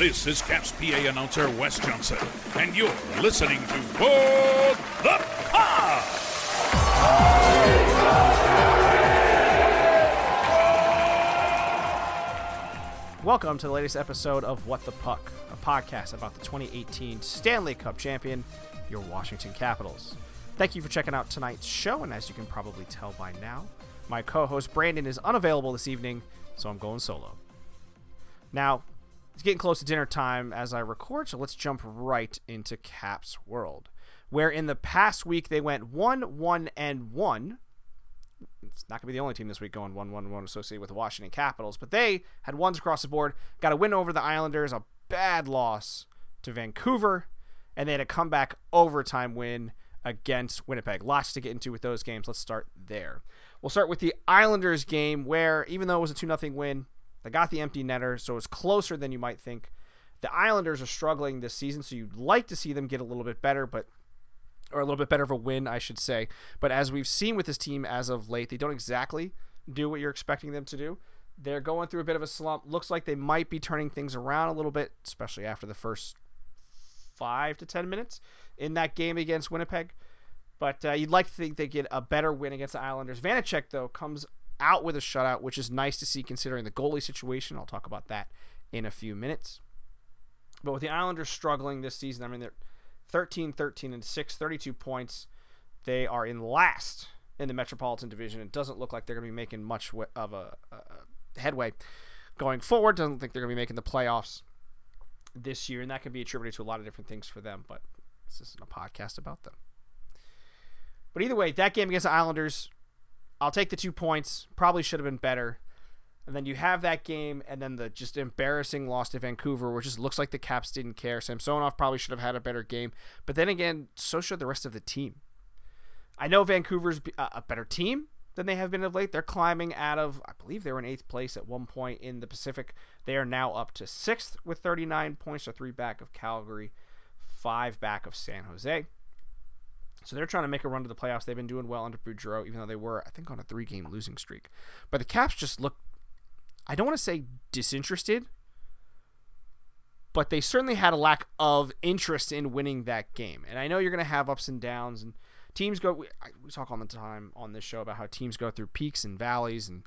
This is Caps PA announcer Wes Johnson, and you're listening to What the Puck! Welcome to the latest episode of What the Puck, a podcast about the 2018 Stanley Cup champion, your Washington Capitals. Thank you for checking out tonight's show, and as you can probably tell by now, my co-host Brandon is unavailable this evening, so I'm going solo. Now, it's getting close to dinner time as I record, so let's jump right into Caps World, where in the past week they went 1-1-1. It's not going to be the only team this week going 1-1-1 associated with the Washington Capitals, but they had ones across the board, got a win over the Islanders, a bad loss to Vancouver, and they had a comeback overtime win against Winnipeg. Lots to get into with those games. Let's start there. We'll start with the Islanders game where, even though it was a 2-0 win, they got the empty netter, so it's closer than you might think. The Islanders are struggling this season, so you'd like to see them get a little bit better, or a little bit better of a win, I should say. But as we've seen with this team as of late, they don't exactly do what you're expecting them to do. They're going through a bit of a slump. Looks like they might be turning things around a little bit, especially after the first 5 to 10 minutes in that game against Winnipeg. But you'd like to think they get a better win against the Islanders. Vanacek, though, comes out with a shutout, which is nice to see considering the goalie situation. I'll talk about that in a few minutes. But with the Islanders struggling this season, I mean, they're 13-13-6, 32 points. They are in last in the Metropolitan Division. It doesn't look like they're going to be making much of a headway going forward. Doesn't think they're going to be making the playoffs this year, and that can be attributed to a lot of different things for them, but this isn't a podcast about them. But either way, that game against the Islanders, I'll take the 2 points. Probably should have been better. And then you have that game, and then the just embarrassing loss to Vancouver, where it just looks like the Caps didn't care. Samsonov probably should have had a better game. But then again, so should the rest of the team. I know Vancouver's a better team than they have been of late. They're climbing out of, I believe they were in 8th place at one point in the Pacific. They are now up to 6th with 39 points, so 3 back of Calgary, 5 back of San Jose. So they're trying to make a run to the playoffs. They've been doing well under Boudreau, even though they were, I think, on a 3-game losing streak. But the Caps just look, I don't want to say disinterested, but they certainly had a lack of interest in winning that game. And I know you're going to have ups and downs, and teams go, we talk all the time on this show about how teams go through peaks and valleys, and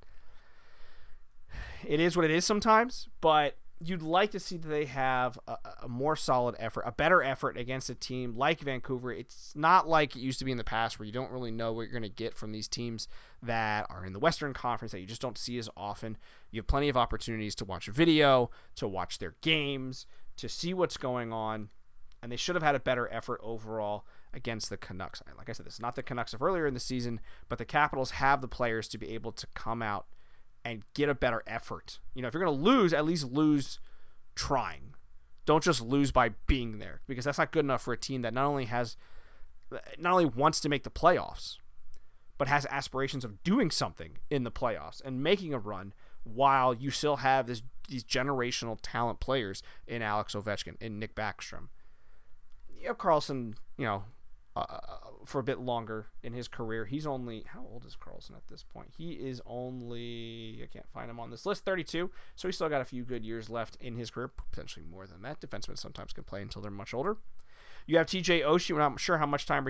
it is what it is sometimes, but you'd like to see that they have a more solid effort, a better effort against a team like Vancouver. It's not like it used to be in the past where you don't really know what you're going to get from these teams that are in the Western Conference that you just don't see as often. You have plenty of opportunities to watch a video, to watch their games, to see what's going on, and they should have had a better effort overall against the Canucks. Like I said, this is not the Canucks of earlier in the season, but the Capitals have the players to be able to come out and get a better effort. You know, if you're going to lose, at least lose trying. Don't just lose by being there, because that's not good enough for a team that not only wants to make the playoffs, but has aspirations of doing something in the playoffs and making a run while you still have these generational talent players in Alex Ovechkin, in Nick Backstrom. You have Karlsson, for a bit longer in his career. He's only, how old is Karlsson at this point? He is only, I can't find him on this list, 32. So he's still got a few good years left in his career, potentially more than that. Defensemen sometimes can play until they're much older. You have TJ Oshie. We're not sure how much time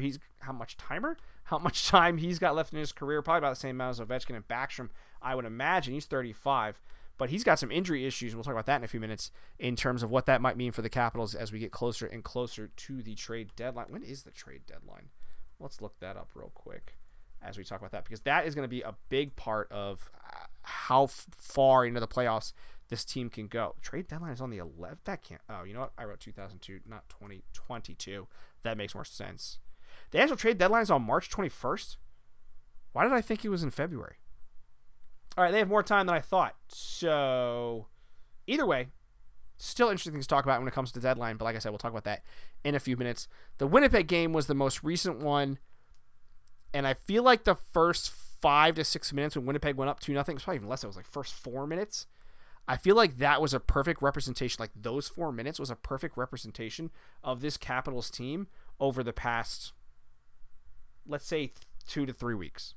he's got left in his career. Probably about the same amount as Ovechkin and Backstrom, I would imagine. He's 35. But he's got some injury issues, and we'll talk about that in a few minutes in terms of what that might mean for the Capitals as we get closer and closer to the trade deadline. When is the trade deadline? Let's look that up real quick as we talk about that, because that is going to be a big part of how far into the playoffs this team can go. Trade deadline is on the 11th. That can't. Oh, you know what? I wrote 2002, not 2022. That makes more sense. The actual trade deadline is on March 21st. Why did I think it was in February? All right, they have more time than I thought. So, either way, still interesting things to talk about when it comes to the deadline. But like I said, we'll talk about that in a few minutes. The Winnipeg game was the most recent one. And I feel like the first 5 to 6 minutes when Winnipeg went up 2-0, it was probably even less. It was like first 4 minutes. I feel like that was a perfect representation. Like those 4 minutes was a perfect representation of this Capitals team over the past, let's say, 2 to 3 weeks.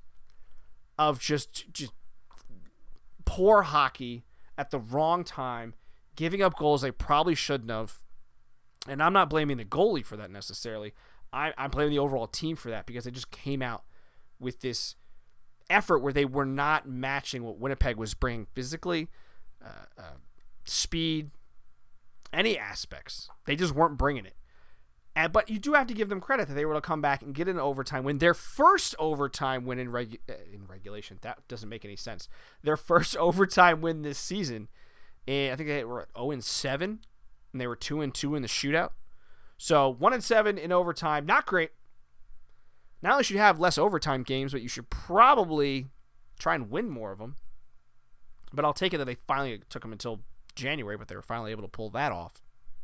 Of just poor hockey at the wrong time, giving up goals they probably shouldn't have. And I'm not blaming the goalie for that necessarily. I'm blaming the overall team for that because they just came out with this effort where they were not matching what Winnipeg was bringing physically, speed, any aspects. They just weren't bringing it. But you do have to give them credit that they were able to come back and get an overtime win. Their first overtime win in regulation. That doesn't make any sense. Their first overtime win this season. And I think they were at 0-7, and they were 2-2 in the shootout. So 1-7 in overtime. Not great. Not only should you have less overtime games, but you should probably try and win more of them. But I'll take it that they finally took them until January, but they were finally able to pull that off.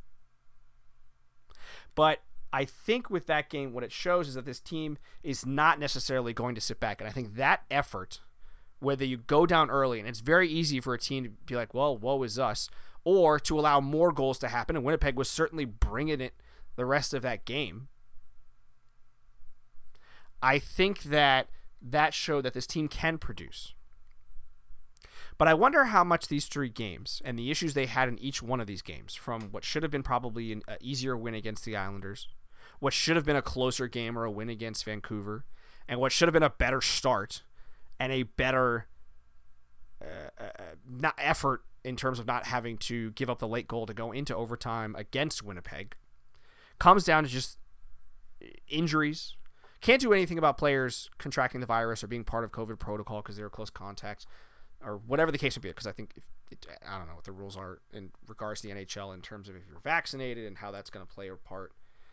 But I think with that game, what it shows is that this team is not necessarily going to sit back. And I think that effort, whether you go down early, and it's very easy for a team to be like, well, woe is us, or to allow more goals to happen, and Winnipeg was certainly bringing it the rest of that game. I think that showed that this team can produce. But I wonder how much these three games and the issues they had in each one of these games, from what should have been probably an easier win against the Islanders, what should have been a closer game or a win against Vancouver, and what should have been a better start and a better not effort in terms of not having to give up the late goal to go into overtime against Winnipeg, comes down to just injuries. Can't do anything about players contracting the virus or being part of COVID protocol because they were close contacts, or whatever the case would be, because I think, I don't know what the rules are in regards to the NHL in terms of if you're vaccinated and how that's going to play a part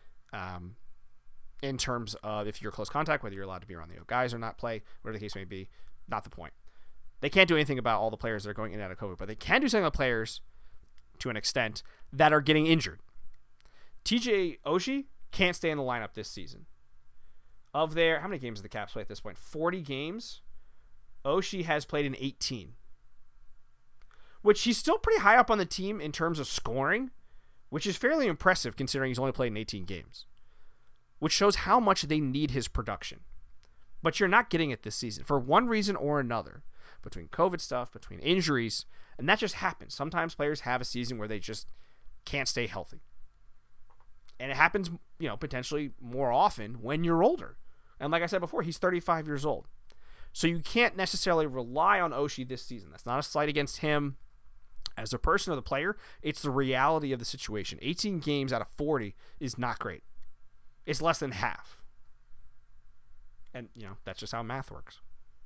in terms of if you're close contact, whether you're allowed to be around the guys or not play, whatever the case may be, not the point. They can't do anything about all the players that are going in and out of COVID, but they can do something about players, to an extent, that are getting injured. TJ Oshie can't stay in the lineup this season. Of their, how many games did the Caps play at this point? 40 games. Oshie has played in 18, which he's still pretty high up on the team in terms of scoring, which is fairly impressive considering he's only played in 18 games, which shows how much they need his production. But you're not getting it this season for one reason or another, between COVID stuff, between injuries, and that just happens. Sometimes players have a season where they just can't stay healthy. And it happens, potentially more often when you're older. And like I said before, he's 35 years old. So you can't necessarily rely on Oshie this season. That's not a slight against him as a person or the player. It's the reality of the situation. 18 games out of 40 is not great. It's less than half. And, that's just how math works.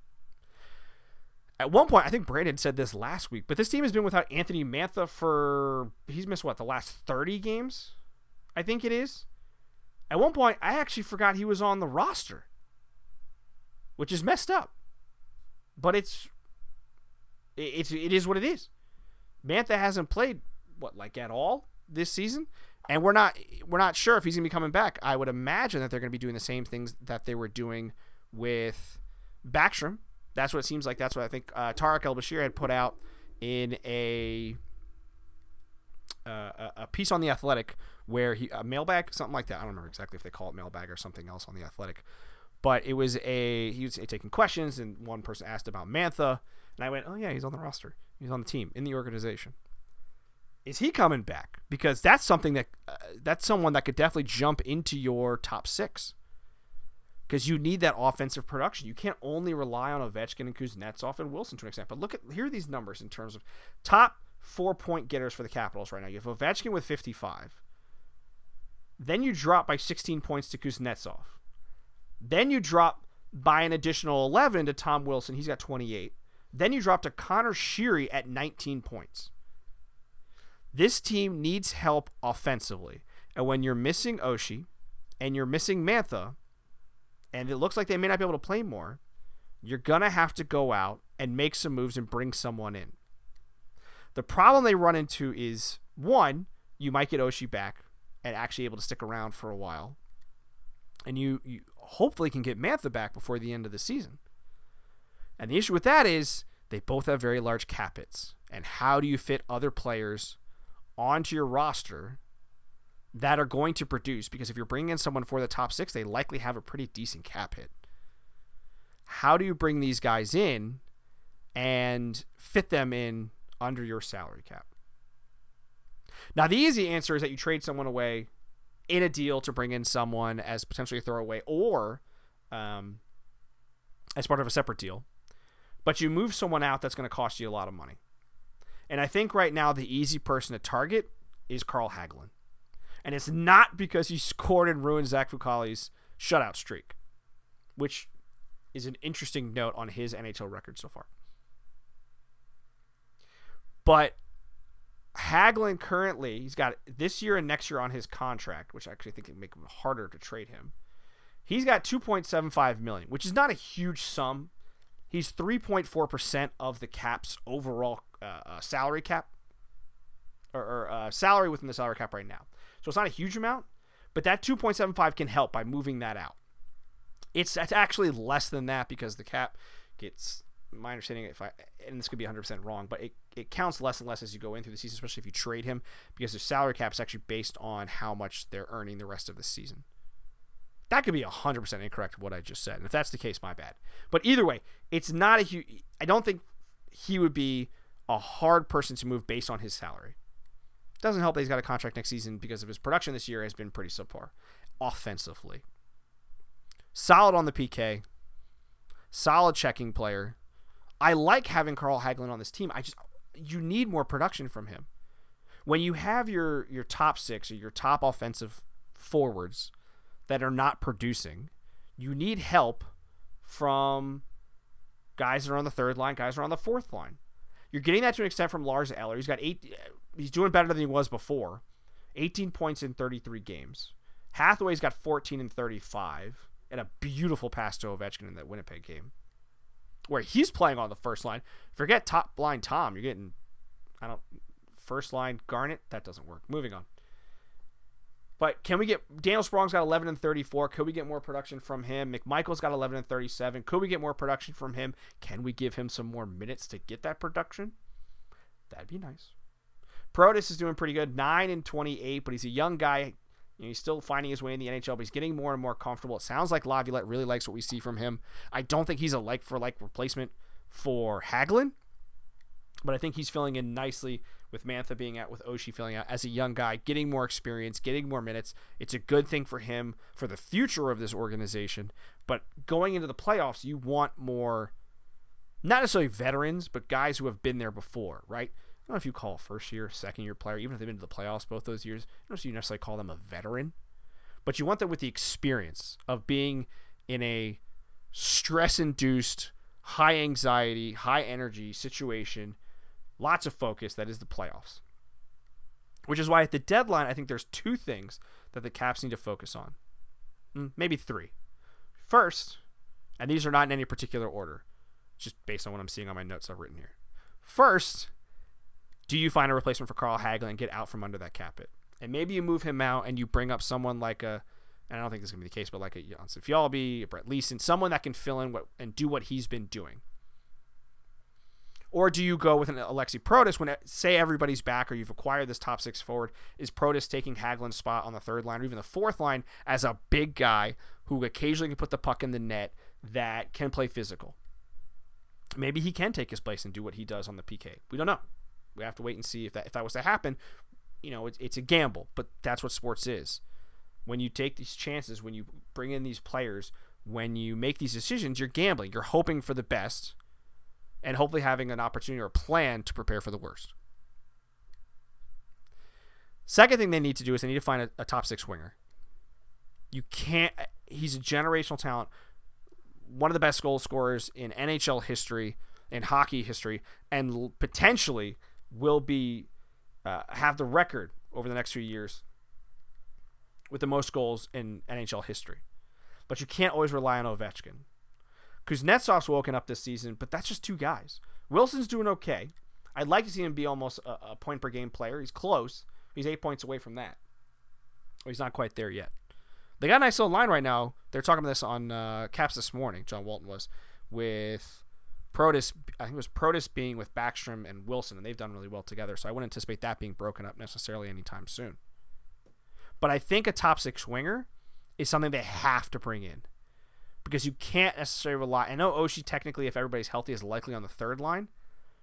At one point, I think Brandon said this last week, but this team has been without Anthony Mantha he's missed the last 30 games? I think it is. At one point, I actually forgot he was on the roster, which is messed up. But it is what it is. Mantha hasn't played at all this season, and we're not sure if he's going to be coming back. I would imagine that they're going to be doing the same things that they were doing with Backstrom. That's what it seems like. That's what I think Tarek El-Bashir had put out in a piece on The Athletic where a mailbag, something like that. I don't remember exactly if they call it mailbag or something else on The Athletic. But he was taking questions, and one person asked about Mantha, and I went, oh yeah, he's on the roster. He's on the team, in the organization. Is he coming back? Because that's something that's someone that could definitely jump into your top six. Because you need that offensive production. You can't only rely on Ovechkin and Kuznetsov and Wilson to an extent. But here are these numbers in terms of top 4-point getters for the Capitals right now. You have Ovechkin with 55. Then you drop by 16 points to Kuznetsov. Then you drop by an additional 11 to Tom Wilson. He's got 28. Then you drop to Connor Sheary at 19 points. This team needs help offensively. And when you're missing Oshie and you're missing Mantha, and it looks like they may not be able to play more, you're going to have to go out and make some moves and bring someone in. The problem they run into is, one, you might get Oshie back and actually able to stick around for a while. And you hopefully can get Mantha back before the end of the season. And the issue with that is they both have very large cap hits. And how do you fit other players onto your roster that are going to produce? Because if you're bringing in someone for the top six, they likely have a pretty decent cap hit. How do you bring these guys in and fit them in under your salary cap? Now, the easy answer is that you trade someone away in a deal to bring in someone as potentially a throwaway or as part of a separate deal. But you move someone out that's going to cost you a lot of money. And I think right now the easy person to target is Carl Hagelin. And it's not because he scored and ruined Zach Fucale's shutout streak, which is an interesting note on his NHL record so far. But Hagelin currently, he's got this year and next year on his contract, which I actually think would make it harder to trade him. He's got $2.75 million, which is not a huge sum. He's 3.4% of the cap's overall salary cap, or salary within the salary cap right now. So it's not a huge amount, but that 2.75 can help by moving that out. It's actually less than that because the cap gets, my understanding, and this could be 100% wrong, but it counts less and less as you go in through the season, especially if you trade him, because the salary cap is actually based on how much they're earning the rest of the season. That could be 100% incorrect what I just said. And if that's the case, my bad. But either way, it's not a huge... I don't think he would be a hard person to move based on his salary. Doesn't help that he's got a contract next season because of his production this year has been pretty subpar. Offensively. Solid on the PK. Solid checking player. I like having Carl Hagelin on this team. You need more production from him. When you have your top six or your top offensive forwards that are not producing, you need help from guys that are on the third line, guys that are on the fourth line. You're getting that to an extent from Lars Eller. He's doing better than he was before. 18 points in 33 games. Hathaway's got 14 in 35 and a beautiful pass to Ovechkin in that Winnipeg game where he's playing on the first line. Forget top line Tom. You're getting, first line Garnett. That doesn't work. Moving on. But can we get... Daniel Sprong's got 11 and 34. Could we get more production from him? McMichael's got 11 and 37. Could we get more production from him? Can we give him some more minutes to get that production? That'd be nice. Protas is doing pretty good. 9 and 28, but he's a young guy. He's still finding his way in the NHL, but he's getting more and more comfortable. It sounds like Laviolette really likes what we see from him. I don't think he's a like-for-like replacement for Hagelin, but I think he's filling in nicely with Mantha being out, with Oshie filling out as a young guy, getting more experience, getting more minutes. It's a good thing for him, for the future of this organization. But going into the playoffs, you want more, not necessarily veterans, but guys who have been there before, right? I don't know if you call a first-year, second-year player, even if they've been to the playoffs both those years, I don't know if you necessarily call them a veteran. But you want them with the experience of being in a stress-induced, high-anxiety, high-energy situation, lots of focus, that is the playoffs. Which is why at the deadline, I think there's two things that the Caps need to focus on. Maybe three. First, and these are not in any particular order, just based on what I'm seeing on my notes I've written here. First, do you find a replacement for Carl Hagelin and get out from under that cap hit? And maybe you move him out and you bring up someone like and I don't think this is going to be the case, but like a Janssen Fjallby, a Brett Leeson, someone that can fill in and do what he's been doing. Or do you go with an Alexi Protas when, say, everybody's back or you've acquired this top six forward? Is Protas taking Hagelin's spot on the third line or even the fourth line as a big guy who occasionally can put the puck in the net that can play physical? Maybe he can take his place and do what he does on the PK. We don't know. We have to wait and see if that was to happen. It's a gamble, but that's what sports is. When you take these chances, when you bring in these players, when you make these decisions, you're gambling. You're hoping for the best and hopefully having an opportunity or a plan to prepare for the worst. Second thing they need to do is they need to find a top six winger. You can't... He's a generational talent, one of the best goal scorers in NHL history, in hockey history, and potentially will be have the record over the next few years with the most goals in NHL history. But you can't always rely on Ovechkin. Kuznetsov's woken up this season, but that's just two guys. Wilson's doing okay. I'd like to see him be almost a point-per-game player. He's close. He's 8 points away from that. Well, he's not quite there yet. They got a nice little line right now. They're talking about this on Caps this morning, John Walton was, with Protas. I think it was Protas being with Backstrom and Wilson, and they've done really well together, so I wouldn't anticipate that being broken up necessarily anytime soon. But I think a top six winger is something they have to bring in. Because you can't necessarily rely... I know Oshie, technically, if everybody's healthy, is likely on the third line.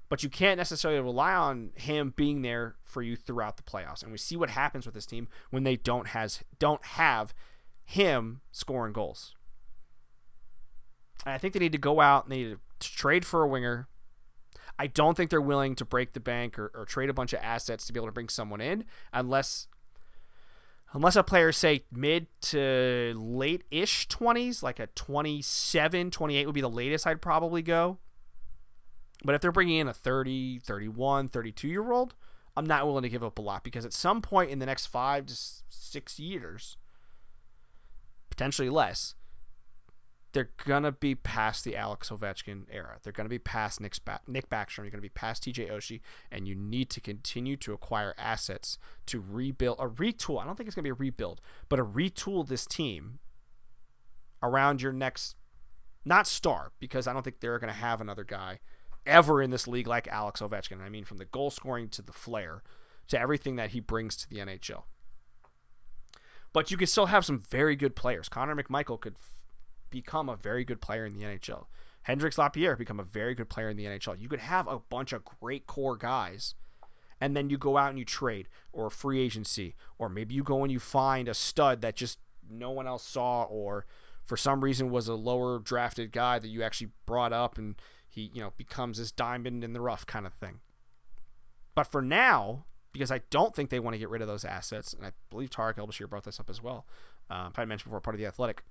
But you can't necessarily rely on him being there for you throughout the playoffs. And we see what happens with this team when they don't have him scoring goals. And I think they need to go out and they need to trade for a winger. I don't think they're willing to break the bank or trade a bunch of assets to be able to bring someone in unless a player, say, mid to late-ish 20s, like a 27, 28 would be the latest I'd probably go. But if they're bringing in a 30, 31, 32-year-old, I'm not willing to give up a lot because at some point in the next 5 to 6 years, potentially less, they're going to be past the Alex Ovechkin era. They're going to be past Nick Backstrom. You're going to be past TJ Oshie, and you need to continue to acquire assets to rebuild, or retool. I don't think it's going to be a rebuild, but a retool this team around your next, not star, because I don't think they're going to have another guy ever in this league like Alex Ovechkin. I mean, from the goal scoring to the flair to everything that he brings to the NHL. But you can still have some very good players. Connor McMichael could become a very good player in the NHL. Hendrix Lapierre become a very good player in the NHL. You could have a bunch of great core guys, and then you go out and you trade, or free agency, or maybe you go and you find a stud that just no one else saw, or for some reason was a lower drafted guy that you actually brought up and he, becomes this diamond in the rough kind of thing. But for now, because I don't think they want to get rid of those assets, and I believe Tarek El-Bashir brought this up as well, if I mentioned before, part of The Athletic,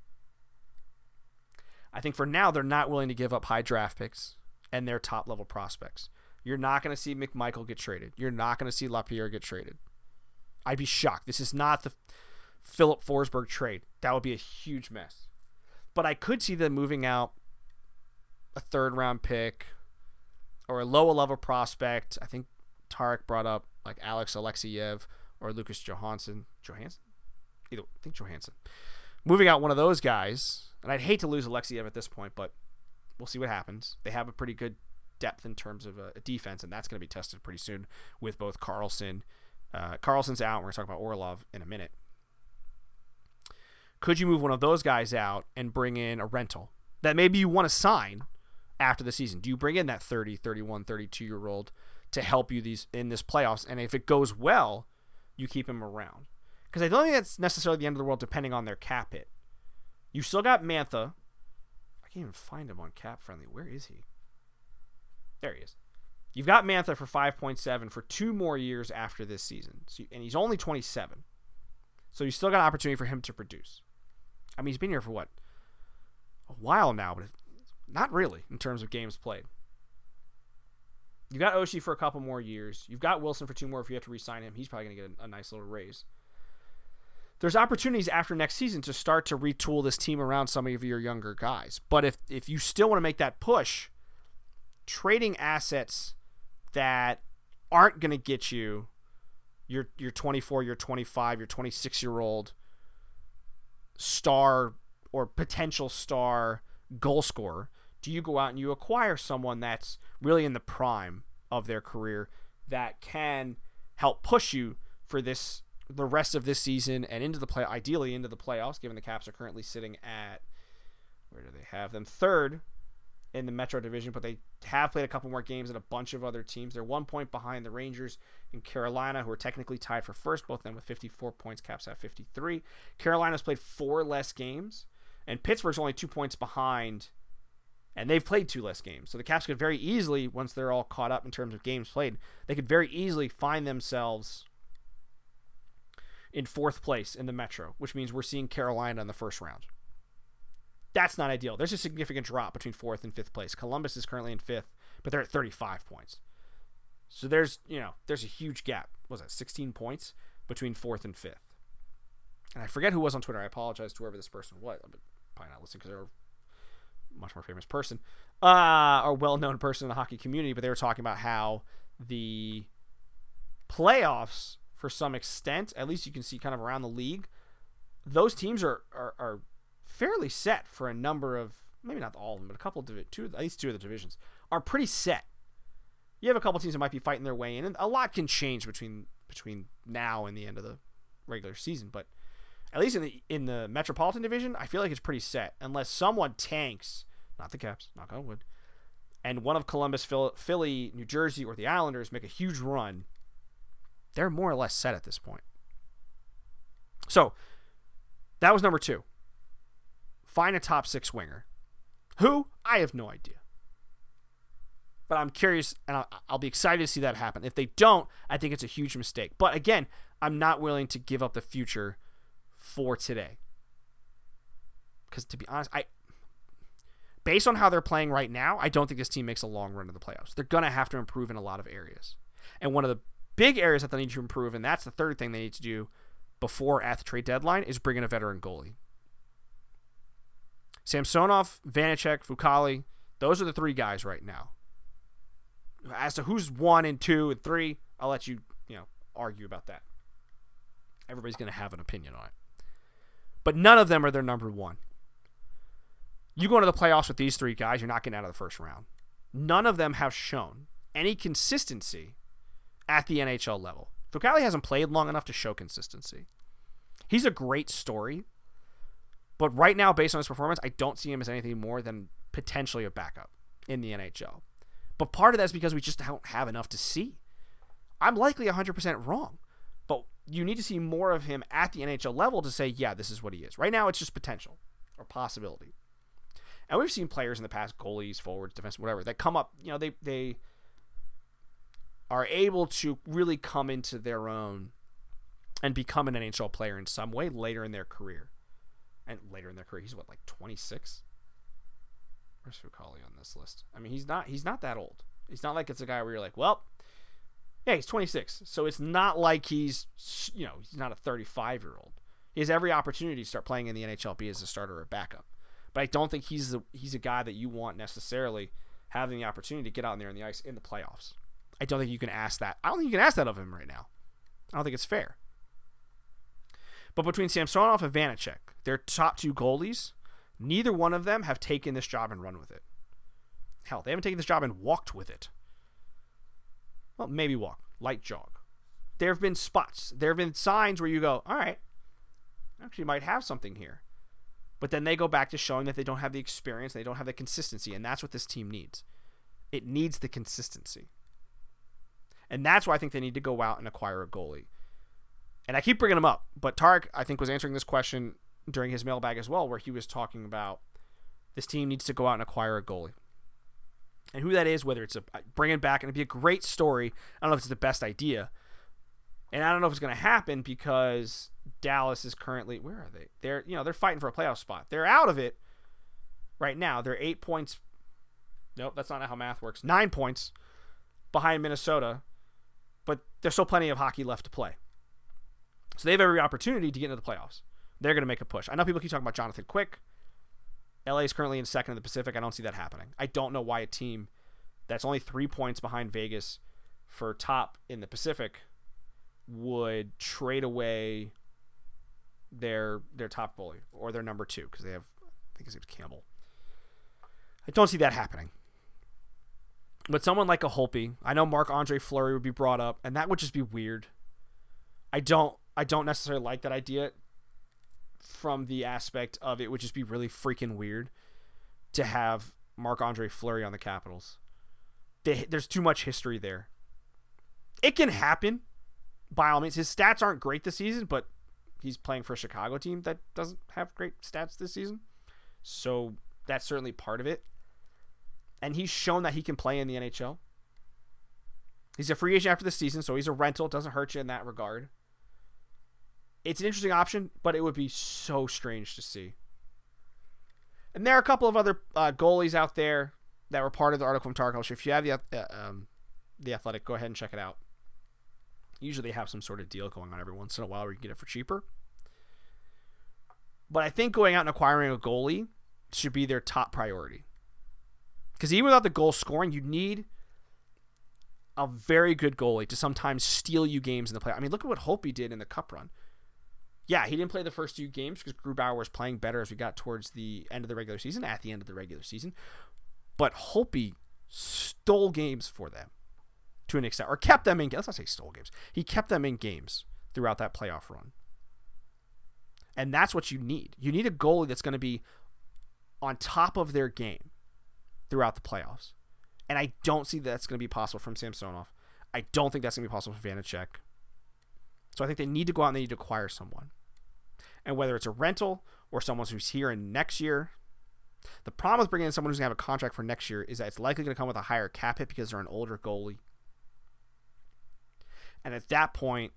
I think for now they're not willing to give up high draft picks and their top-level prospects. You're not going to see McMichael get traded. You're not going to see Lapierre get traded. I'd be shocked. This is not the Philip Forsberg trade. That would be a huge mess. But I could see them moving out a third-round pick or a lower-level prospect. I think Tarek brought up like Alex Alexeyev or Lucas Johansson. I think Johansson. Moving out one of those guys, and I'd hate to lose Alexeyev at this point, but we'll see what happens. They have a pretty good depth in terms of a defense, and that's going to be tested pretty soon with both Carlson. Carlson's out. We're going to talk about Orlov in a minute. Could you move one of those guys out and bring in a rental that maybe you want to sign after the season? Do you bring in that 30, 31, 32-year-old to help you in this playoffs? And if it goes well, you keep him around. Because I don't think that's necessarily the end of the world depending on their cap hit. You still got Mantha. I can't even find him on Cap Friendly. Where is he? There he is. You've got Mantha for 5.7 for 2 more years after this season. And he's only 27. So you still got an opportunity for him to produce. I mean, he's been here for what? A while now, but not really in terms of games played. You got Oshie for a couple more years. You've got Wilson for 2 more if you have to re-sign him. He's probably going to get a nice little raise. There's opportunities after next season to start to retool this team around some of your younger guys. But if you still want to make that push, trading assets that aren't going to get you your 24, your 25, your 26-year-old star or potential star goal scorer, do you go out and you acquire someone that's really in the prime of their career that can help push you for the rest of this season and ideally into the playoffs, given the Caps are currently sitting at, where do they have them? 3rd in the Metro Division, but they have played a couple more games than a bunch of other teams. They're 1 point behind the Rangers and Carolina, who are technically tied for first, both of them with 54 points. Caps have 53. Carolina's played 4 less games, and Pittsburgh's only 2 points behind, and they've played 2 less games. So the Caps could very easily, once they're all caught up in terms of games played, they could very easily find themselves in 4th place in the Metro, which means we're seeing Carolina in the first round. That's not ideal. There's a significant drop between 4th and 5th place. Columbus is currently in 5th, but they're at 35 points. So there's a huge gap. What was that, 16 points between 4th and 5th? And I forget who was on Twitter. I apologize to whoever this person was. I'm probably not listening because they're a much more famous person, or well-known person in the hockey community, but they were talking about how the playoffs, for some extent, at least you can see kind of around the league, those teams are fairly set for a number of, maybe not all of them, but at least 2 of the divisions are pretty set. You have a couple teams that might be fighting their way in, and a lot can change between now and the end of the regular season, but at least in the Metropolitan Division, I feel like it's pretty set unless someone tanks, not the Caps, knock on wood, and one of Columbus, Philly, New Jersey, or the Islanders make a huge run, they're more or less set at this point. So that was number 2. Find a top 6 winger. Who? I have no idea. But I'm curious, and I'll be excited to see that happen. If they don't, I think it's a huge mistake. But again, I'm not willing to give up the future for today. Because to be honest, based on how they're playing right now, I don't think this team makes a long run to the playoffs. They're going to have to improve in a lot of areas. And one of the big areas that they need to improve, and that's the third thing they need to do before at the trade deadline, is bring in a veteran goalie. Samsonov, Vanacek, Fucale, those are the 3 guys right now. As to who's 1 and 2 and 3, I'll let you argue about that. Everybody's going to have an opinion on it. But none of them are their number 1. You go into the playoffs with these 3 guys, you're not getting out of the first round. None of them have shown any consistency at the NHL level. Fucale hasn't played long enough to show consistency. He's a great story, but right now, based on his performance, I don't see him as anything more than potentially a backup in the NHL. But part of that is because we just don't have enough to see. I'm likely 100% wrong, but you need to see more of him at the NHL level to say, yeah, this is what he is. Right now, it's just potential or possibility. And we've seen players in the past, goalies, forwards, defense, whatever, that come up, they are able to really come into their own and become an NHL player in some way later in their career. And later in their career, he's 26? Where's Fucale on this list? I mean, he's not that old. It's not like it's a guy where you're like, well, yeah, he's 26. So it's not like he's not a 35-year-old. He has every opportunity to start playing in the NHL, be as a starter or backup. But I don't think he's a guy that you want necessarily having the opportunity to get out in there on the ice in the playoffs. I don't think you can ask that. I don't think you can ask that of him right now. I don't think it's fair. But between Samsonov and Vanacek, their top 2 goalies, neither one of them have taken this job and run with it. Hell, they haven't taken this job and walked with it. Well, maybe walk. Light jog. There have been spots. There have been signs where you go, all right, actually might have something here. But then they go back to showing that they don't have the experience, they don't have the consistency, and that's what this team needs. It needs the consistency. And that's why I think they need to go out and acquire a goalie. And I keep bringing him up, but Tarek, I think, was answering this question during his mailbag as well, where he was talking about this team needs to go out and acquire a goalie. And who that is, whether it's bring him back, and it'd be a great story. I don't know if it's the best idea. And I don't know if it's going to happen because Dallas is currently, where are they? They're fighting for a playoff spot. They're out of it right now. They're 8 points. Nope, that's not how math works. 9 points behind Minnesota, but there's still plenty of hockey left to play. So they have every opportunity to get into the playoffs. They're going to make a push. I know people keep talking about Jonathan Quick. LA is currently in second in the Pacific. I don't see that happening. I don't know why a team that's only 3 points behind Vegas for top in the Pacific would trade away their top goalie or their number 2, because they have, I think his name's Campbell. I don't see that happening. But someone like a Holtby, I know Marc-Andre Fleury would be brought up, and that would just be weird. I don't necessarily like that idea from the aspect of it would just be really freaking weird to have Marc-Andre Fleury on the Capitals. There's too much history there. It can happen, by all means. His stats aren't great this season, but he's playing for a Chicago team that doesn't have great stats this season. So that's certainly part of it. And he's shown that he can play in the NHL. He's a free agent after the season, so he's a rental. It doesn't hurt you in that regard. It's an interesting option, but it would be so strange to see. And there are a couple of other goalies out there that were part of the article from Tarkos. If you have the Athletic, go ahead and check it out. Usually they have some sort of deal going on every once in a while where you can get it for cheaper. But I think going out and acquiring a goalie should be their top priority. Because even without the goal scoring, you need a very good goalie to sometimes steal you games in the play. I mean, look at what Holtby did in the Cup run. Yeah, he didn't play the first 2 games because Grubauer was playing better as we got towards the end of the regular season, at the end of the regular season. But Holtby stole games for them to an extent, or kept them in games. Let's not say stole games. He kept them in games throughout that playoff run. And that's what you need. You need a goalie that's going to be on top of their game throughout the playoffs. And I don't see that's going to be possible from Samsonov. I don't think that's going to be possible for Vanacek. So I think they need to go out and they need to acquire someone. And whether it's a rental or someone who's here in next year, the problem with bringing in someone who's going to have a contract for next year is that it's likely going to come with a higher cap hit because they're an older goalie. And at that point,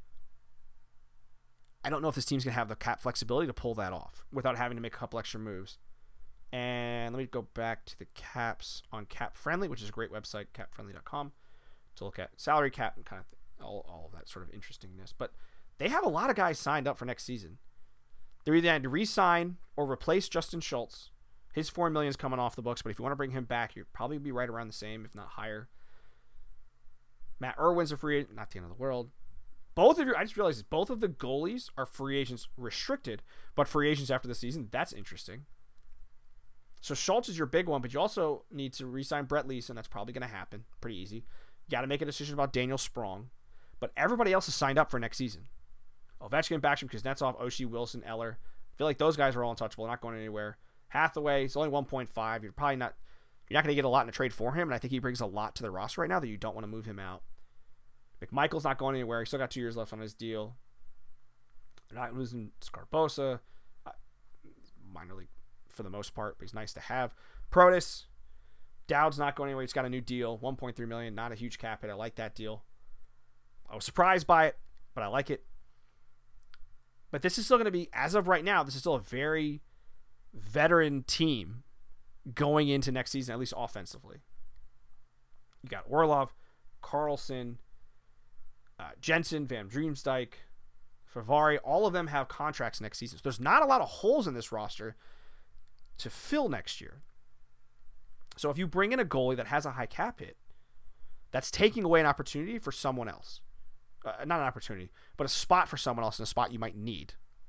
I don't know if this team's going to have the cap flexibility to pull that off without having to make a couple extra moves. And let me go back to the caps on Cap Friendly, which is a great website, capfriendly.com, to look at salary cap and kind of all of that sort of interestingness. But they have a lot of guys signed up for next season. They're either going to re-sign or replace Justin Schultz. His $4 million is coming off the books, but if you want to bring him back, you'd probably be right around the same, if not higher. Matt Irwin's a free agent, not the end of the world. I just realized both of the goalies are free agents restricted, but free agents after the season. That's interesting. So Schultz is your big one, but you also need to re-sign Brett Leeson. That's probably going to happen. Pretty easy. You got to make a decision about Daniel Sprong. But everybody else is signed up for next season. Ovechkin, Backstrom, Kuznetsov, Oshie, Wilson, Eller. I feel like those guys are all untouchable. They're not going anywhere. Hathaway, it's only 1.5. You're not going to get a lot in a trade for him, and I think he brings a lot to the roster right now that you don't want to move him out. McMichael's not going anywhere. He's still got 2 years left on his deal. They're not losing Scarbosa. Minor league for the most part, but he's nice to have. Protas, Dowd's not going anywhere. He's got a new deal, $1.3 million, not a huge cap hit. I like that deal. I was surprised by it, but I like it. But this is still going to be, as of right now, this is still a very veteran team going into next season, at least offensively. You got Orlov, Carlson, Jensen, Van Riemsdyk, Favari. All of them have contracts next season. So there's not a lot of holes in this roster to fill next year. So if you bring in a goalie that has a high cap hit, that's taking away an opportunity for someone else. Not an opportunity, but a spot for someone else in a spot you might need.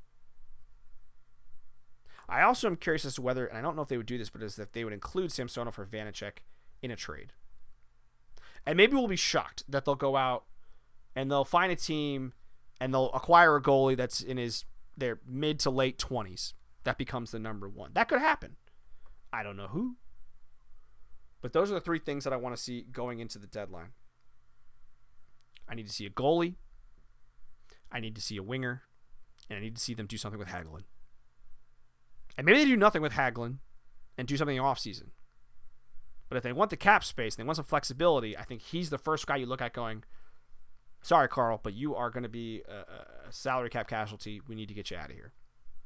I also am curious as to whether, and I don't know if they would do this, but is if they would include Samsonov or Vanacek in a trade. And maybe we'll be shocked that they'll go out and they'll find a team and they'll acquire a goalie that's in their mid to late 20s. That becomes the number one. That could happen. I don't know who. But those are the three things that I want to see going into the deadline. I need to see a goalie. I need to see a winger. And I need to see them do something with Hagelin. And maybe they do nothing with Hagelin and do something in the offseason. But if they want the cap space and they want some flexibility, I think he's the first guy you look at going, sorry, Carl, but you are going to be a salary cap casualty. We need to get you out of here.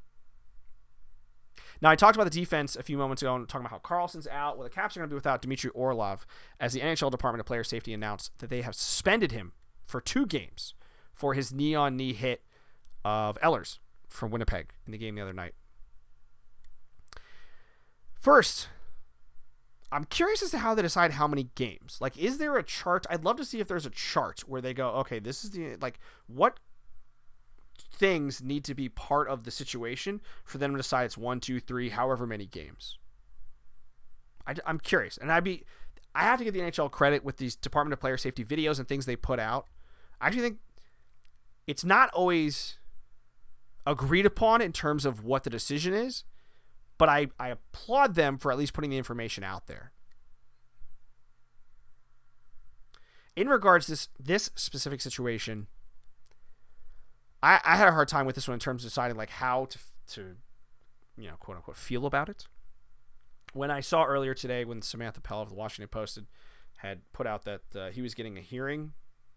Now, I talked about the defense a few moments ago and talking about how Carlson's out. Well, the Caps are going to be without Dmitry Orlov, as the NHL Department of Player Safety announced that they have suspended him for 2 games for his knee-on-knee hit of Ehlers from Winnipeg in the game the other night. First, I'm curious as to how they decide how many games. Like, is there a chart? I'd love to see if there's a chart where they go, okay, this is what things need to be part of the situation for them to decide it's 1, 2, 3, however many games. I'm curious. And I have to give the NHL credit with these Department of Player Safety videos and things they put out. I actually think it's not always agreed upon in terms of what the decision is, but I applaud them for at least putting the information out there. In regards to this specific situation, I had a hard time with this one in terms of deciding like how to quote unquote feel about it. When I saw earlier today when Samantha Pell of the Washington Post had put out that he was getting a hearing,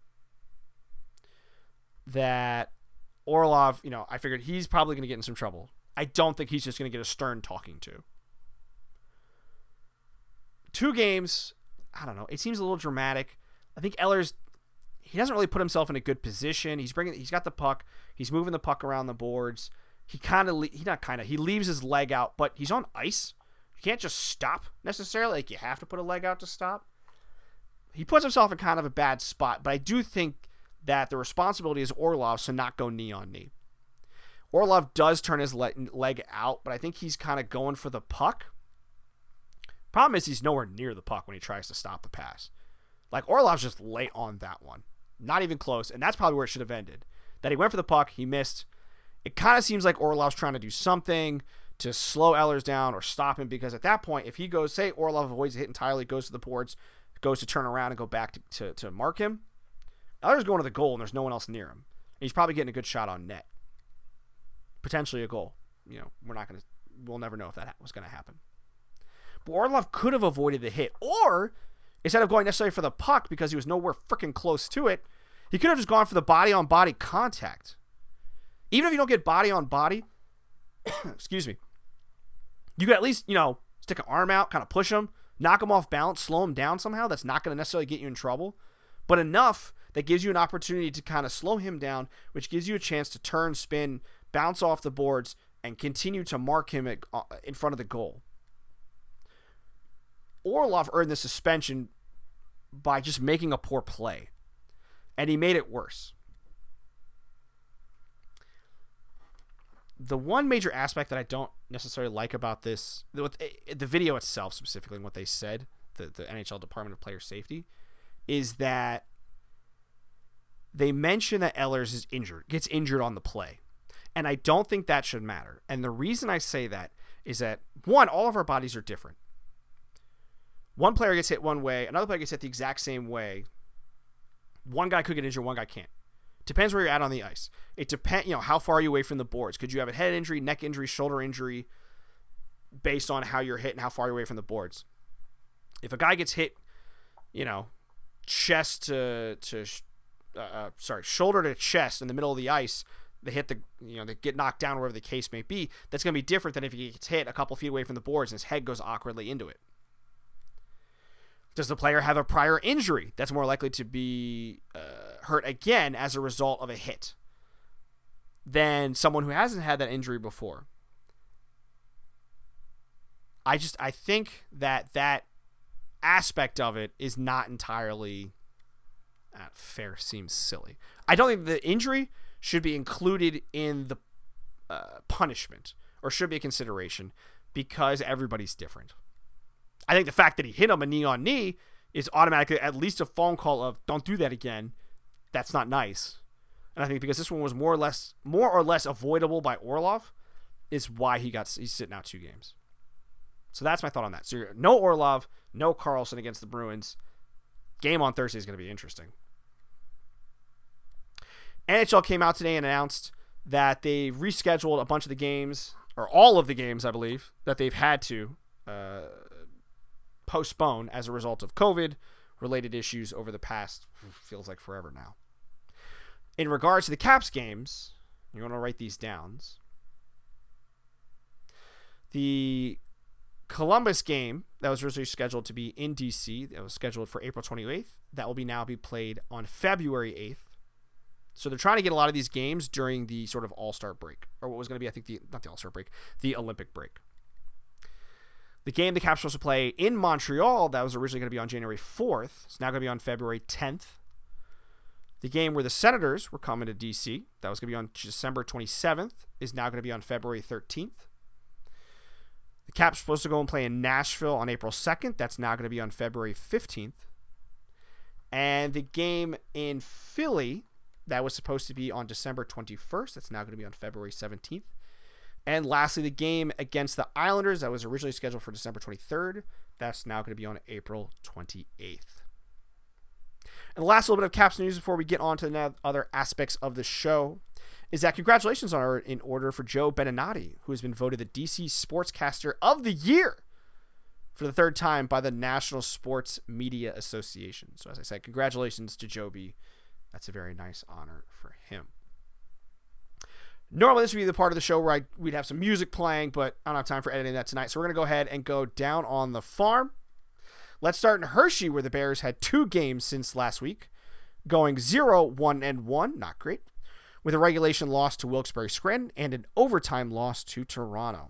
that Orlov, I figured he's probably going to get in some trouble. I don't think he's just going to get a stern talking to. 2 games, I don't know. It seems a little dramatic. I think Ehlers, he doesn't really put himself in a good position. He's got the puck. He's moving the puck around the boards. He leaves his leg out, but he's on ice. You can't just stop necessarily. Like, you have to put a leg out to stop. He puts himself in kind of a bad spot, but I do think that the responsibility is Orlov's to not go knee on knee. Orlov does turn his leg out, but I think he's kind of going for the puck. Problem is he's nowhere near the puck when he tries to stop the pass. Like, Orlov's just late on that one. Not even close, and that's probably where it should have ended. That he went for the puck, he missed. It kind of seems like Orlov's trying to do something to slow Ehlers down or stop him, because at that point, if he goes, say Orlov avoids the hit entirely, goes to the boards, goes to turn around and go back to mark him, Ehlers going to the goal and there's no one else near him. And he's probably getting a good shot on net. Potentially a goal. We'll never know if that was going to happen. But Orlov could have avoided the hit, or instead of going necessarily for the puck because he was nowhere freaking close to it, he could have just gone for the body-on-body contact. Even if you don't get body-on-body, excuse me, you could at least, stick an arm out, kind of push him, knock him off balance, slow him down somehow. That's not going to necessarily get you in trouble, but enough that gives you an opportunity to kind of slow him down, which gives you a chance to turn, spin, bounce off the boards, and continue to mark him in front of the goal. Orlov earned the suspension by just making a poor play, and he made it worse. The one major aspect that I don't necessarily like about this, the video itself specifically, and what they said, the NHL Department of Player Safety, is that they mention that Ehlers gets injured on the play. And I don't think that should matter. And the reason I say that is that, one, all of our bodies are different. One player gets hit one way, another player gets hit the exact same way. One guy could get injured, one guy can't. Depends where you're at on the ice. It depends, how far are you away from the boards? Could you have a head injury, neck injury, shoulder injury based on how you're hit and how far you're away from the boards? If a guy gets hit, shoulder to chest in the middle of the ice, they get knocked down wherever the case may be, that's going to be different than if he gets hit a couple feet away from the boards and his head goes awkwardly into it. Does the player have a prior injury that's more likely to be hurt again as a result of a hit than someone who hasn't had that injury before? I think that aspect of it is not entirely fair. Seems silly. I don't think the injury should be included in the punishment, or should be a consideration, because everybody's different. I think the fact that he hit him a knee on knee is automatically at least a phone call of, don't do that again. That's not nice. And I think because this one was more or less avoidable by Orlov, is why he's sitting out 2 games. So that's my thought on that. So no Orlov, no Karlsson against the Bruins. Game on Thursday is going to be interesting. NHL came out today and announced that they rescheduled a bunch of the games, or all of the games, I believe, that they've had to postpone as a result of COVID-related issues over the past, feels like forever now. In regards to the Caps games, you want to write these down. The Columbus game that was originally scheduled to be in DC, that was scheduled for April 28th, that will now be played on February 8th. So they're trying to get a lot of these games during the sort of all-star break, or what was going to be, I think, not the all-star break, the Olympic break. The game the Caps were supposed to play in Montreal, that was originally going to be on January 4th, it's now going to be on February 10th. The game where the Senators were coming to DC, that was going to be on December 27th, is now going to be on February 13th. The Caps were supposed to go and play in Nashville on April 2nd, that's now going to be on February 15th. And the game in Philly, that was supposed to be on December 21st. That's now going to be on February 17th. And lastly, the game against the Islanders, that was originally scheduled for December 23rd. That's now going to be on April 28th. And the last little bit of Caps news before we get on to the other aspects of the show is that congratulations are in order for Joe Beninati, who has been voted the DC Sportscaster of the Year for the 3rd time by the National Sports Media Association. So as I said, congratulations to Joby. That's a very nice honor for him. Normally, this would be the part of the show where we'd have some music playing, but I don't have time for editing that tonight. So we're going to go ahead and go down on the farm. Let's start in Hershey, where the Bears had 2 games since last week, going 0-1-1, not great, with a regulation loss to Wilkes-Barre Scranton and an overtime loss to Toronto.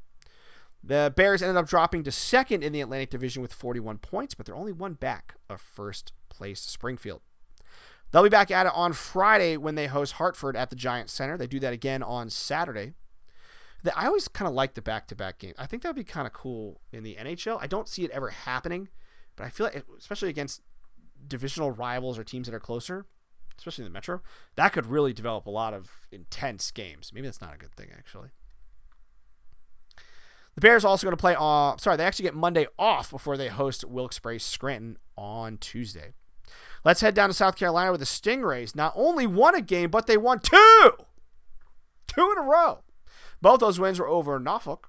The Bears ended up dropping to 2nd in the Atlantic Division with 41 points, but they're only 1 back of first place Springfield. They'll be back at it on Friday when they host Hartford at the Giants Center. They do that again on Saturday. I always kind of like the back-to-back game. I think that would be kind of cool in the NHL. I don't see it ever happening, but I feel like, especially against divisional rivals or teams that are closer, especially in the Metro, that could really develop a lot of intense games. Maybe that's not a good thing, actually. Bears also going to play on. They actually get Monday off before they host Wilkes-Barre Scranton on Tuesday. Let's head down to South Carolina where the Stingrays not only won a game, but they won two in a row. Both those wins were over Norfolk.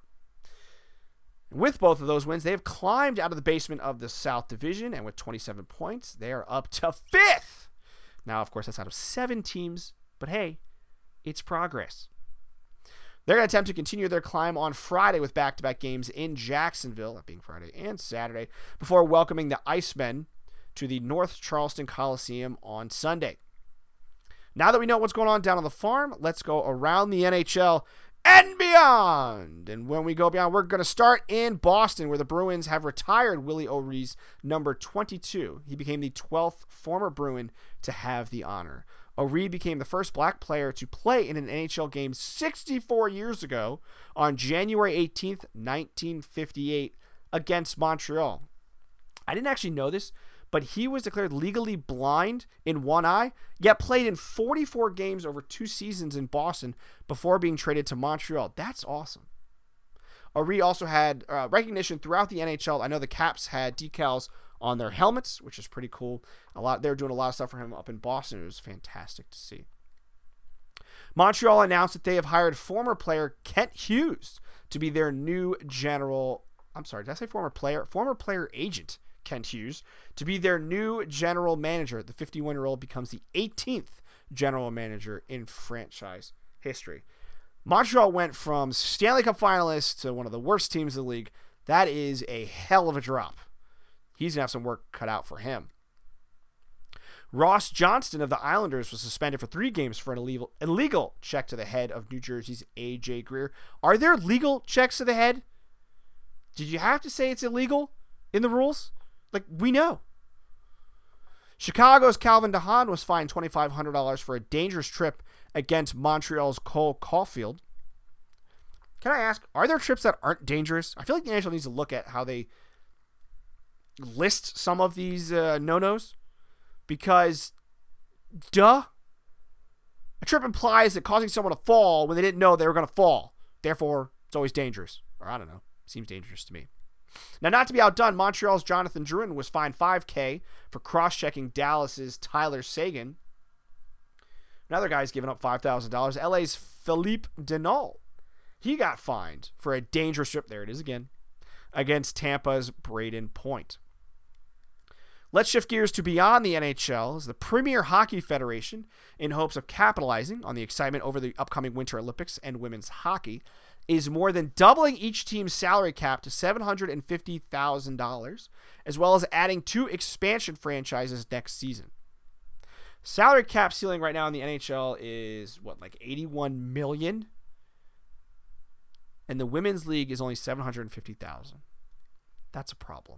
With both of those wins, they have climbed out of the basement of the South Division, and with 27 points, they are up to 5th. Now, of course, that's out of 7 teams, but hey, it's progress. They're going to attempt to continue their climb on Friday with back-to-back games in Jacksonville, that being Friday and Saturday, before welcoming the Icemen to the North Charleston Coliseum on Sunday. Now that we know what's going on down on the farm, let's go around the NHL and beyond. And when we go beyond, we're going to start in Boston, where the Bruins have retired Willie O'Ree's number 22. He became the 12th former Bruin to have the honor. O'Ree became the first black player to play in an NHL game 64 years ago on January 18th, 1958, against Montreal. I didn't actually know this, but he was declared legally blind in one eye, yet played in 44 games over 2 seasons in Boston before being traded to Montreal. That's awesome. O'Ree also had recognition throughout the NHL. I know the Caps had decals on their helmets, which is pretty cool. They were doing a lot of stuff for him up in Boston. It was fantastic to see. Montreal announced that they have hired former player Kent Hughes to be their new general. I'm sorry, did I say former player? Former player agent Kent Hughes to be their new general manager. The 51-year-old becomes the 18th general manager in franchise history. Montreal went from Stanley Cup finalists to one of the worst teams in the league. That is a hell of a drop. He's going to have some work cut out for him. Ross Johnston of the Islanders was suspended for 3 games for an illegal check to the head of New Jersey's A.J. Greer. Are there legal checks to the head? Did you have to say it's illegal in the rules? Like, we know. Chicago's Calvin DeHaan was fined $2,500 for a dangerous trip against Montreal's Cole Caulfield. Can I ask, are there trips that aren't dangerous? I feel like the NHL needs to look at how they list some of these no-nos. Because, a trip implies that causing someone to fall when they didn't know they were going to fall. Therefore, it's always dangerous. Or I don't know. Seems dangerous to me. Now, not to be outdone, Montreal's Jonathan Drouin was fined $5,000 for cross-checking Dallas's Tyler Seguin. Another guy's given up $5,000. LA's Philippe Deneau. He got fined for a dangerous trip, there it is again, against Tampa's Braden Point. Let's shift gears to beyond the NHL as the Premier Hockey Federation, in hopes of capitalizing on the excitement over the upcoming Winter Olympics and women's hockey, is more than doubling each team's salary cap to $750,000, as well as adding 2 expansion franchises next season. Salary cap ceiling right now in the NHL is, like $81 million? And the women's league is only $750,000. That's a problem.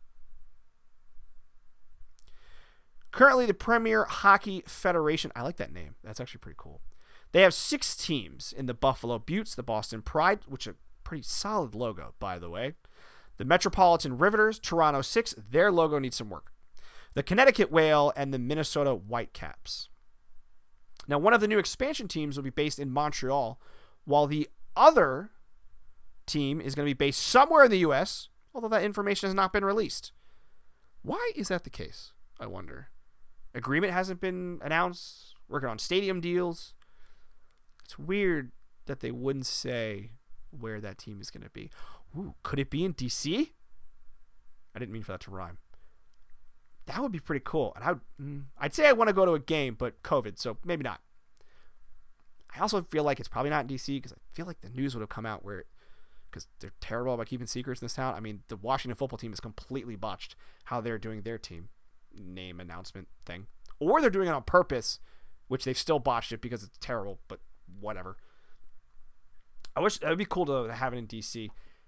Currently, the Premier Hockey Federation, I like that name. That's actually pretty cool. They have 6 teams in the Buffalo Buttes, the Boston Pride, which is a pretty solid logo, by the way. The Metropolitan Riveters, Toronto Six, their logo needs some work. The Connecticut Whale, and the Minnesota Whitecaps. Now, one of the new expansion teams will be based in Montreal, while the other team is going to be based somewhere in the U.S., although that information has not been released. Why is that the case, I wonder? Agreement hasn't been announced, working on stadium deals. It's weird that they wouldn't say where that team is going to be. Ooh, could it be in D.C.? I didn't mean for that to rhyme. That would be pretty cool. And I'd say I want to go to a game, but COVID, so maybe not. I also feel like it's probably not in D.C. because I feel like the news would have come out because they're terrible about keeping secrets in this town. I mean, the Washington football team is completely botched how they're doing their team name announcement thing. Or they're doing it on purpose, which they've still botched it because it's terrible, but whatever. I wish it would be cool to have it in DC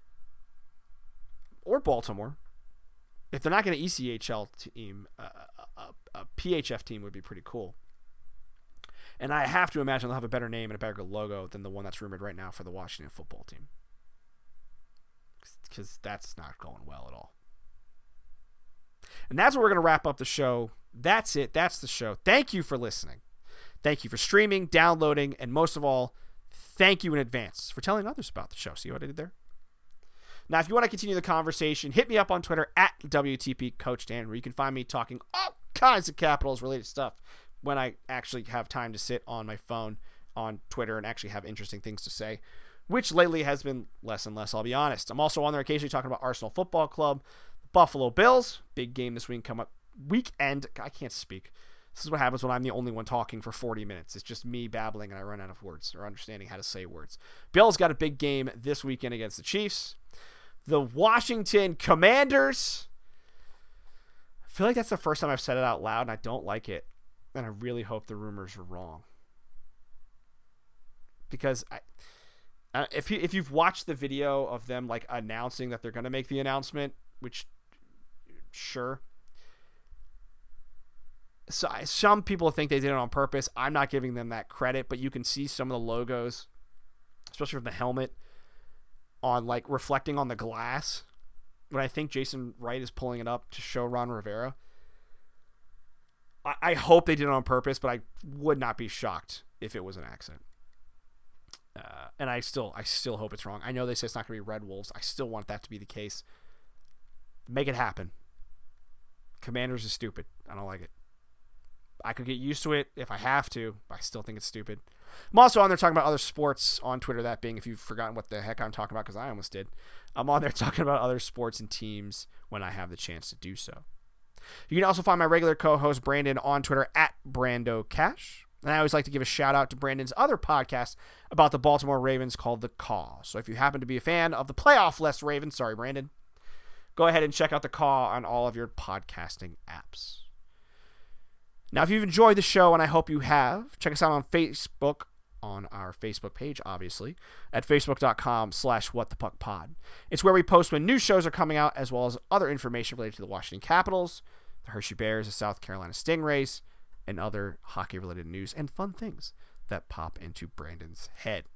or Baltimore. If they're not going to ECHL team, a PHF team would be pretty cool. And I have to imagine they'll have a better name and a better logo than the one that's rumored right now for the Washington football team, because that's not going well at all. And that's where we're going to wrap up the show. That's it. That's the show. Thank you for listening. Thank you for streaming, downloading, and most of all, thank you in advance for telling others about the show. See what I did there? Now, if you want to continue the conversation, hit me up on Twitter at WTPCoachDan, where you can find me talking all kinds of Capitals-related stuff when I actually have time to sit on my phone on Twitter and actually have interesting things to say, which lately has been less and less, I'll be honest. I'm also on there occasionally talking about Arsenal Football Club, Buffalo Bills, big game this weekend. I can't speak. This is what happens when I'm the only one talking for 40 minutes. It's just me babbling and I run out of words or understanding how to say words. Bills got a big game this weekend against the Chiefs. The Washington Commanders. I feel like that's the first time I've said it out loud, and I don't like it. And I really hope the rumors are wrong. Because if you've watched the video of them like announcing that they're going to make the announcement, which sure. So some people think they did it on purpose. I'm not giving them that credit, but you can see some of the logos, especially from the helmet, on like reflecting on the glass. When I think Jason Wright is pulling it up to show Ron Rivera. I hope they did it on purpose, but I would not be shocked if it was an accident. And I still hope it's wrong. I know they say it's not going to be Red Wolves. I still want that to be the case. Make it happen. Commanders is stupid. I don't like it. I could get used to it if I have to, but I still think it's stupid. I'm also on there talking about other sports on Twitter, that being, if you've forgotten what the heck I'm talking about, because I almost did. I'm on there talking about other sports and teams when I have the chance to do so. You can also find my regular co-host, Brandon, on Twitter at BrandoCash. And I always like to give a shout out to Brandon's other podcast about the Baltimore Ravens called The Call. So if you happen to be a fan of the playoff-less Ravens, sorry, Brandon, go ahead and check out The Call on all of your podcasting apps. Now, if you've enjoyed the show, and I hope you have, check us out on Facebook, on our Facebook page, obviously, at facebook.com/whatthepuckpod. It's where we post when new shows are coming out, as well as other information related to the Washington Capitals, the Hershey Bears, the South Carolina Stingrays, and other hockey-related news and fun things that pop into Brandon's head.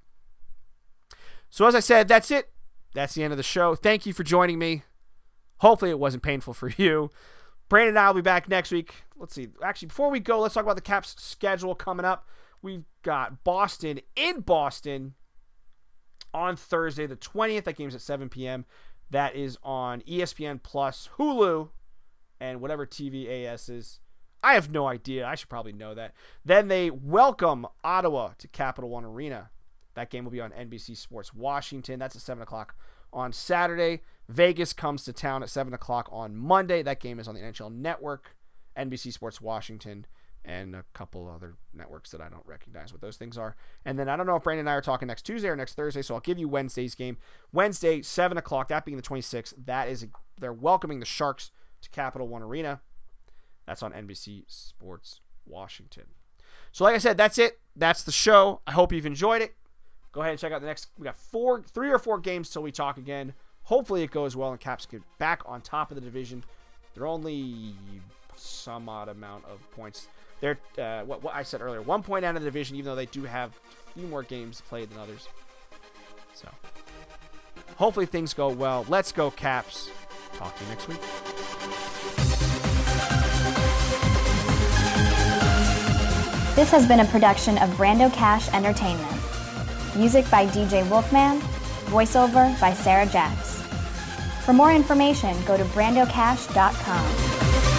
So as I said, that's it. That's the end of the show. Thank you for joining me. Hopefully it wasn't painful for you. Brandon and I will be back next week. Let's see. Actually, before we go, let's talk about the Caps schedule coming up. We've got Boston in Boston on Thursday the 20th. That game's at 7 p.m. That is on ESPN Plus, Hulu, and whatever TVAS is. I have no idea. I should probably know that. Then they welcome Ottawa to Capital One Arena. That game will be on NBC Sports Washington. That's at 7 o'clock on Saturday. Vegas comes to town at 7 o'clock on Monday. That game is on the NHL Network, NBC Sports Washington, and a couple other networks that I don't recognize what those things are. And then I don't know if Brandon and I are talking next Tuesday or next Thursday, so I'll give you Wednesday's game. Wednesday, 7 o'clock, that being the 26th. They're welcoming the Sharks to Capital One Arena. That's on NBC Sports Washington. So like I said, that's it. That's the show. I hope you've enjoyed it. Go ahead and check out the next. We got 3 or 4 games till we talk again. Hopefully it goes well and Caps get back on top of the division. They're only some odd amount of points. They're, what I said earlier, 1 point out of the division, even though they do have a few more games played than others. So hopefully things go well. Let's go, Caps. Talk to you next week. This has been a production of Brando Cash Entertainment. Music by DJ Wolfman. Voiceover by Sarah Jacks. For more information, go to brandocash.com.